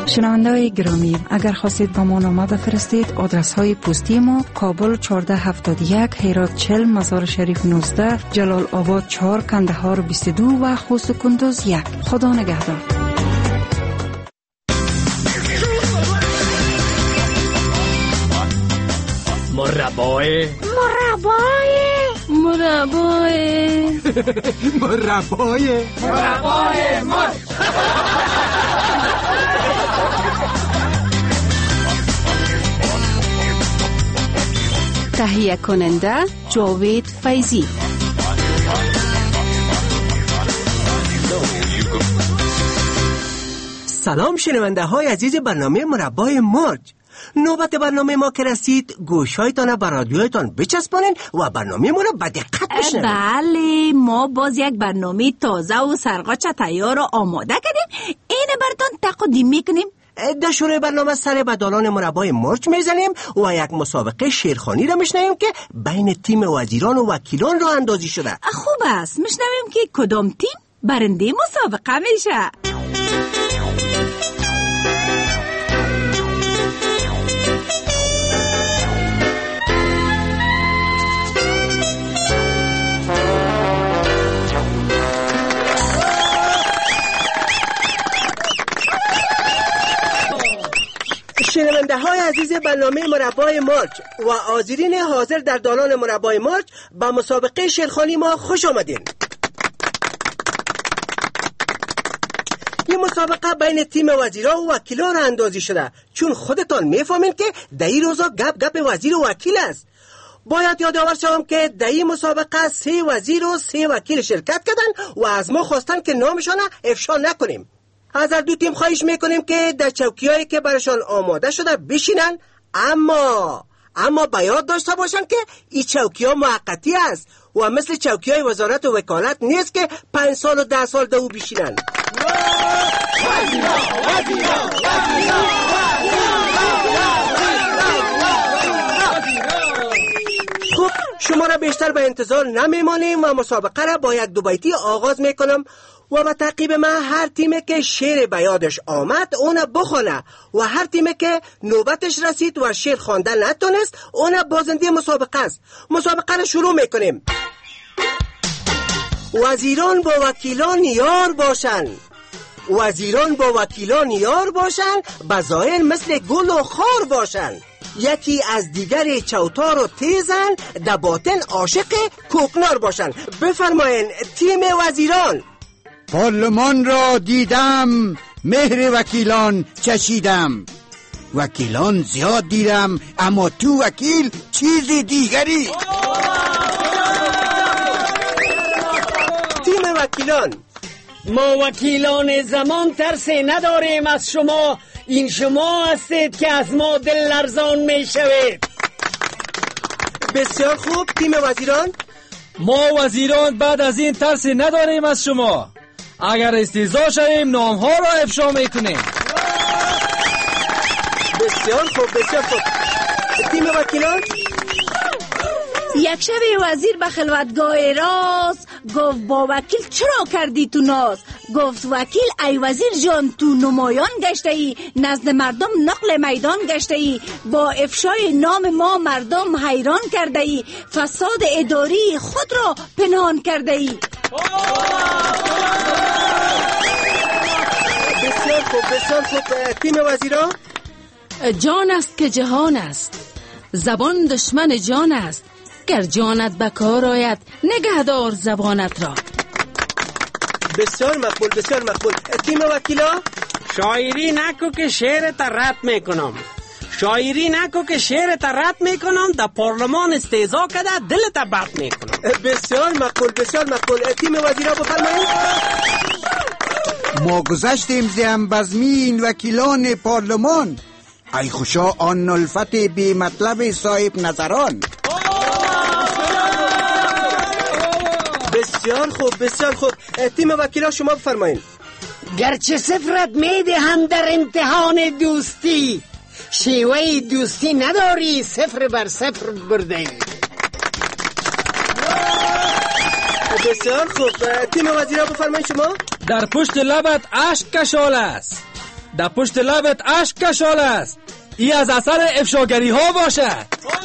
شنونده‌های گرامی، اگر خواستید با ما نامه بفرستید، آدرس های پستی ما: کابل 1471، هرات 40، مزار شریف 19، جلال آباد 4، کندهار 22 و خوست و کندوز 1. خدا نگهدار. مربای تهیه کننده جاوید فیضی. سلام شنونده های عزیز برنامه مربای مرج. نوبت برنامه ما که رسید، گوشهایتان به رادیویتان بچسبانین و برنامه ما را به دقت بشنوید. بله، ما باز یک برنامه تازه و سرقاچ تیار و آماده کردیم. اینه براتون تقدیم میکنیم. در شروع برنامه سر به دالان مربای مرج میزنیم و یک مسابقه شیرخوانی را میشنویم که بین تیم وزیران و وکیلان راه اندازی شده. خوب است، میشنویم که کدام تیم برنده مسابقه میشه. شنونده های عزیز برنامه مربای مرج و حاضرین حاضر در دالان مربای مرج، به مسابقه شیرخوانی ما خوش آمدین. این مسابقه بین تیم وزیران و وکیلان را اندازی شده، چون خودتان میفهمین که در این روزا گپ وزیر و وکیل است. باید یادآور شوم که در این مسابقه 3 وزیر و 3 وکیل شرکت کردن و از ما خواستن که نامشان افشا نکنیم. از هر دو تیم خواهش میکنیم که در چوکیایی که برشان آماده شده بشینن، اما باید داشته باشن که این چوکی‌ها موقتی است و مثل چوکی‌های وزارت و وکالت نیست که 5 سال و 10 سال دو بشینن. خب شما را بیشتر به انتظار نمیمانیم و مسابقه را با یک 2 بیتی آغاز میکنم و به تعقیب من هر تیمی که شعر به یادش آمد اون بخونه و هر تیمی که نوبتش رسید و شعر خواندن نتونست اون بازنده مسابقه است. مسابقه را شروع میکنیم. وزیران با وکیلان یار باشن، وزیران با وکیلان یار باشن، به ظاهر مثل گل و خار باشن، یکی از دیگر چوتار و تیزن، در باطن عاشق کوکنار باشن. بفرمایین تیم وزیران. پارلمان را دیدم، مهر وکیلان چشیدم، وکیلان زیاد دیدم، اما تو وکیل چیز دیگری. تیم وکیلان. ما وکیلان زمان ترس نداریم از شما، این شما هستید که از ما دل لرزان می شوید. بسیار خوب. تیم وزیران. ما وزیران بعد از این ترس نداریم از شما، اگر استیضا شویم نامها را افشا میکنیم. بسیار خوب، بسیار خوب. تیم وکیلان. یک شب وزیر به خلوتگاه راست گفت با وکیل چرا کردی تو ناز؟ گفت وکیل ای وزیر جان تو نمایان گشته ای، نزد مردم نقل میدان گشته ای، با افشای نام ما مردم حیران کرده ای، فساد اداری خود را پنهان کرده ای. بسیار خوب، بسیار خوب. تیم وزیران. جان است که جهان است، زبان دشمن جان است، گر جانت بکار آید نگهدار زبانت را. بسیار مقبول، بسیار مقبول. تیم وکیلا. شاعری نکو که شعرت رد میکنم، شاعری نکو که شعرت رد میکنم، در پارلمان استیضا کده دلت بد میکنم. بسیار مقبول، بسیار مقبول. تیم وزیرا بفرمایید. ما گذشتیم ز انبزمین وکیلان پارلمان، ای خوشا آن الفت بی مطلب صاحب نظران. بسیار خوب، بسیار خوب. تیم وکیلا شما بفرمایید. گرچه صفرت میدهم در امتحان دوستی، شیوه دوستی نداری، 0 بر 0 برده. بسیار خوب. تیم وزیرا بفرمایید شما. در پشت لبت اشک کشال است، در پشت لبت اشک کشال است. ای از اثر افشاگری ها باشد.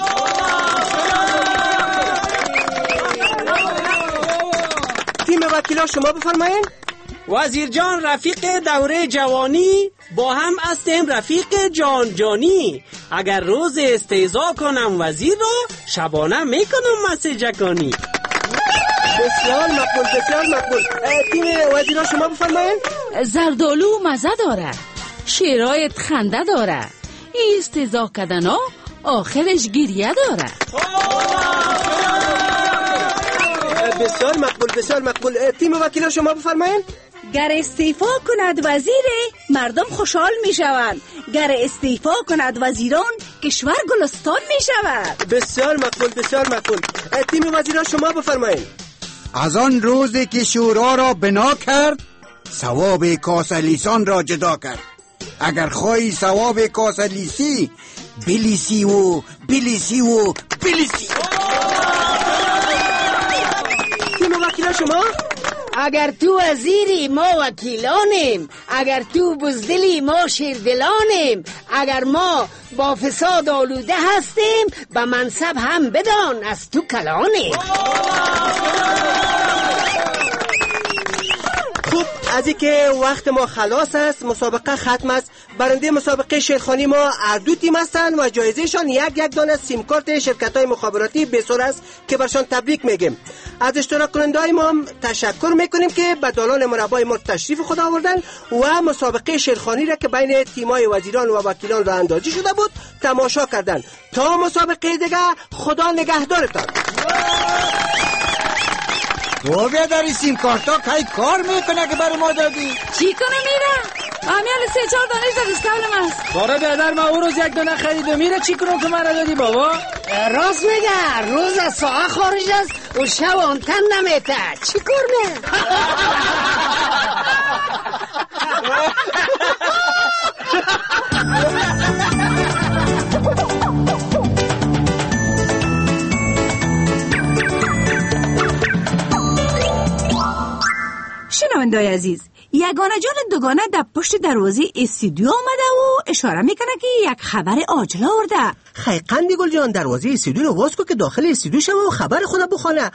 تیم وکیلا شما بفرمایید. وزیر جان، رفیق دوره جوانی با هم هستیم، رفیق جان جانی. اگر روز استیضا کنم وزیر رو، شبانه میکنم مسجکانی. بسیار مقبول، بسیار مقبول. تیم وزیرا شما بفرمایید. زردالو مزه داره، شیرایت خنده داره، این استیضا کردن ها آخرش گریه داره. بسیار مقبول، بسیار مقبول. تیم وکیلا شما بفرمایید. گر استعفا کند وزیر مردم خوشحال می شوند، گر استعفا کند وزیران کشور گلستان می شود. بسیار مقبول، بسیار مقبول. تیم وزیرا شما بفرمایید. از آن روزی که شورا را بنا کرد، ثواب کاسلیسان را جدا کرد. اگر خواهی ثواب کاسلیسی، بلیسی و بلیسی و بلیسی. تیم وکیلا شما. اگر تو وزیری ما وکیلانیم، اگر تو بزدلی ما شیردلانیم، اگر ما با فساد آلوده هستیم به منصب هم بدان از تو کلانیم. خوب، از این که وقت ما خلاص است، مسابقه ختم است. برنده مسابقه شیرخوانی ما دو تیم هستند و جایزهشان یک دانه سیم کارت شرکت‌های مخابراتی بسور است که برشان تبریک میگیم. از اشتراک کننده‌های ما هم تشکر میکنیم که به دالان مربای ما تشریف خود آوردن و مسابقه شیرخوانی را که بین تیم‌های وزیران و وکیلان راه اندازی شده بود تماشا کردن. تا مسابقه دیگه، خدا نگهدارتان. تو بیاداری سیم کارتا که کار میکنه که برای ما دادی؟ چی کنه میره؟ امیال 3-4 دانش در اسکابل است. باره بیادر ما او روز یک دانه خرید و میره. چی کنم که من دادی بابا؟ راست میگه، روز از ساعه خارج است و شب آنتن نمیته. چی کنه؟ شنونده‌های عزیز، یگانه جان دوگانه در پشت دروازه استودیو آمده و اشاره میکنه که یک خبر عاجل آورده. خیلی قندی گل جان، دروازه استودیو رو باز کن که داخل استودیو شما و خبر خود بخونه.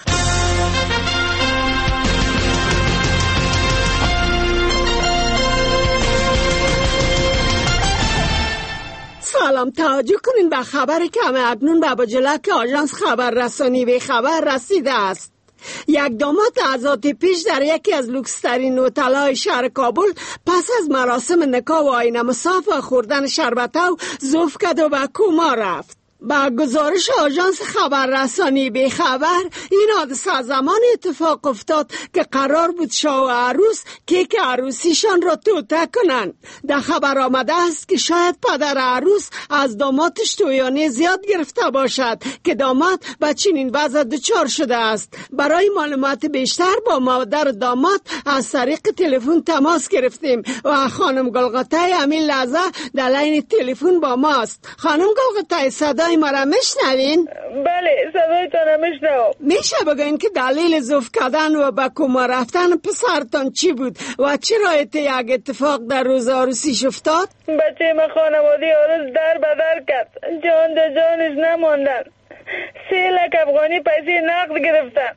سلام، توجه کنین به خبری که همه اکنون به بجلک آژانس خبررسانی به خبر رسیده است. یک داماد عزات پیش در یکی از لوکسترین هتل‌های شهر کابل پس از مراسم نکاح و آینه مصاف و خوردن شربتو زوف کرد و به کوما رفت. با گزارش آژانس خبررسانی به خبر، این حادثه زمان اتفاق افتاد که قرار بود شاه و عروس کیک عروسیشان را توطئه کنند. در خبر آمده است که شاید پدر عروس از دامادش تویانه زیاد گرفته باشد که داماد به چنین وضع دچار شده است. برای معلومات بیشتر با مادر داماد از طریق تلفن تماس گرفتیم و خانم گلغته همین لحظه در لین تلفن با ماست. خانم گلغته، صدای ما را میشنوین؟ بله، صدایتان میشنوم. میشه بگوین که دلیل زوف کردن و به کوما رفتن پسرتان چی بود و چرا یک اتفاق در روز عروسیش افتاد؟ بچه ما خانواده عروس در بدر کرد، جان در جانش نماندن. 3 لک افغانی پیسه نقد گرفتن،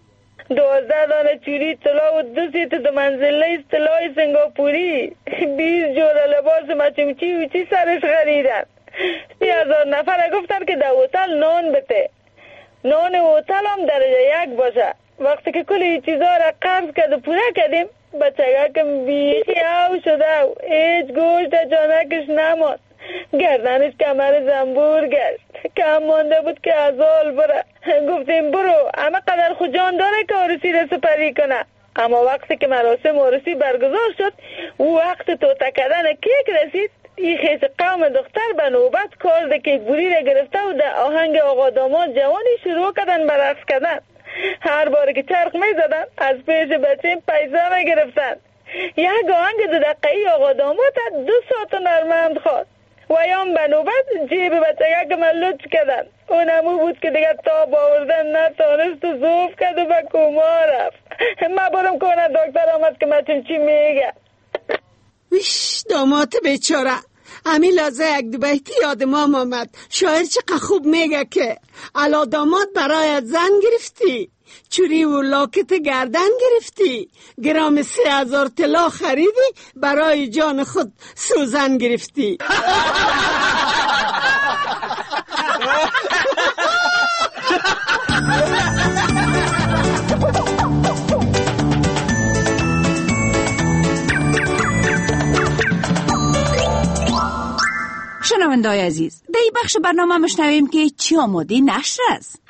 12 دانه چوری طلا و 2 سیت 2 منزله طلای سنگاپوری، 20 جوړه لباس مچمچی و چی سرش خریدن. 30,000 نفر گفتن که در هتل نان بده، نان هتل هم درجه 1 باشه. وقتی که کل این چیزها را قرض کرد و پوره کردیم، بچگکم بیخی او شده و هیچ گوشت جانکش نماند. گردنش کمر زنبور گشت، کم مانده بود که ازال بره. گفتیم برو، اما قدر خود جان داره که عروسی را سپری کنه. اما وقتی که مراسم عروسی برگزار شد و وقت توطئه کردن کیک رسید، این خیز قوم دختر به نوبت کارد کیک بوری را گرفته و در آهنگ آقا داماد جوانی شروع کردن به رقص کردن. هر بار که چرخ می زدن از پیش بچه پیسه می گرفتن. یک آهنگ 2 دقیقه‌ای آقا داماد 2 ساعت نرمند خواست و یام به نوبت جیب بچه که من لچ کردن. اونمو بود که دیگه تاب آوردن نتانست و زوف کرد و به کوما رفت. من برم کنه دکتر آمد که من چی میگه. ویش داماد بیچاره، همین لحظه یک دو بیتی یاد ما آمد. شاعر چقدر خوب میگه که الا داماد برایت زن گرفتی، چوری و لاکت گردن گرفتی، گرام 3000 طلا خریدی، برای جان خود سوزن گرفتی. شنوندای عزیز، در این بخش برنامه مشنویم که چی آماده نشر است.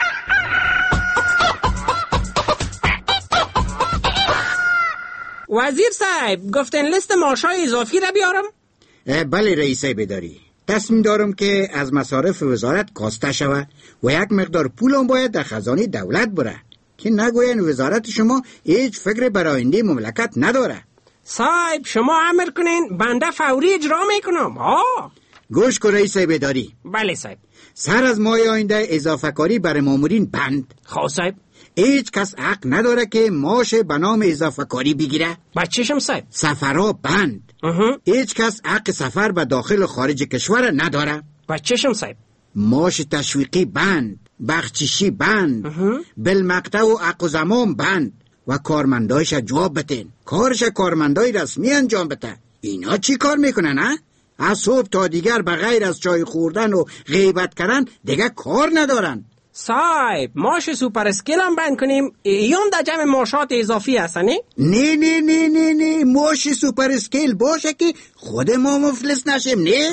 وزیر صاحب گفتن لیست معاشای اضافی را بیارم؟ بله رئیس بیداری، تصمیم دارم که از مصارف وزارت کاسته شود و یک مقدار پول هم باید در خزانه دولت بره که نگوین وزارت شما هیچ فکر بر آینده مملکت نداره. صاحب شما امر کنین، بنده فوری اجرا میکنم. گوش کن رئیس بیداری. بله صاحب. سر از ماه آینده اضافه کاری برای مامورین بند. خب صاحب. هیچ کس حق نداره که معاش به نام اضافه کاری بگیره. بچه‌شم صاحب. سفرها بند. هیچ کس حق سفر به داخل و خارج کشور نداره. بچه‌شم صاحب. معاش تشویقی بند، بخششی بند، بالمقطع و حق و زمان بند و کارمندایش جواب بتین. کارش کارمندای رسمی انجام بده. اینا چی کار میکنن ها؟ از صبح تا دیگر بغیر از چای خوردن و غیبت کردن دیگه کار ندارن. صاحب معاش سوپر اسکیل هم بند کنیم، ایون در جمع معاشات اضافی هستنی؟ نه نه نه نه نه، معاش سوپر اسکیل باشه که خود ما مفلس نشیم. نه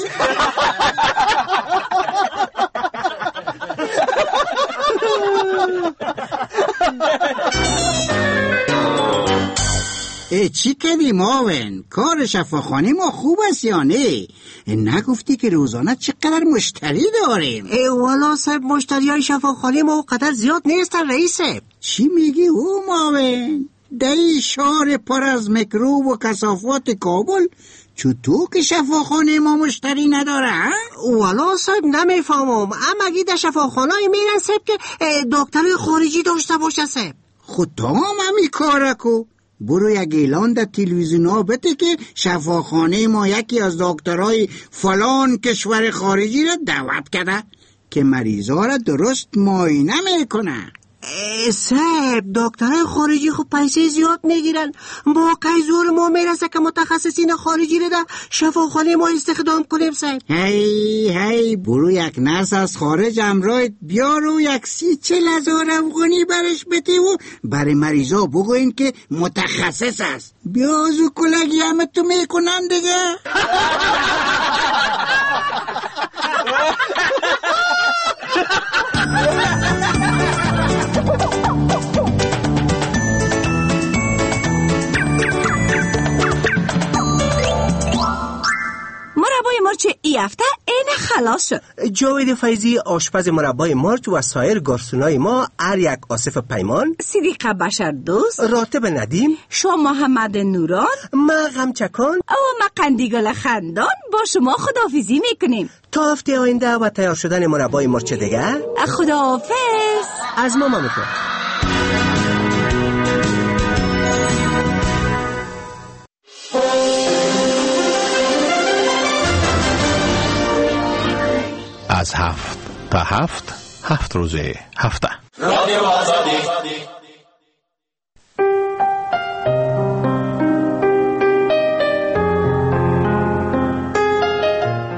چی کردی ماون؟ کار شفاخانه ما خوب است یا نه؟ نگفتی که روزانه چقدر مشتری داریم؟ والا صاحب مشتری های شفاخانه ما قدر زیاد نیستن رئیس. چی میگی او ماون؟ دایی شهر پر از میکروب و کثافات کابل چطور که شفاخانه ما مشتری نداره؟ والا صاحب نمیفهمم، اما اگه در شفاخانه میرن صاحب که دکتر خارجی داشته باشه صاحب. خود تا هم همی کارکو برو یک اعلان در تلویزیون ها بده که شفاخانه ما یکی از دکترای فلان کشور خارجی را دعوت کرده که مریضا را درست معاینه میکنه. صاحب دکترای خارجی خب پیسه زیاد میگیرن، با کی زور ما میرسه که متخصصین خارجی را در شفاخانه ما استخدام کنیم صاحب. هی برو یک نرس از خارج امرایت بیار و یک 30,000 افغانی برش بده و برای مریضا بگوین که متخصص است. بیازو کلگی همه تو میکنن دیگه. مربای مرچ ای هفته این خلاص شد. جاوید فیضی آشپز مربای مرچ و سایر گارسونای ما اریک آصف پیمان، صدیقه بشر دوست، راتب ندیم، شما محمد نوران، ما غمچکان و ما قندیگل خندان با شما خداحافظی میکنیم تا هفته آینده و تیار شدن مربای مرچ دیگر. خداحافظ از ما میکنم. از 7 تا 7 روز هفته. رادیو آزادی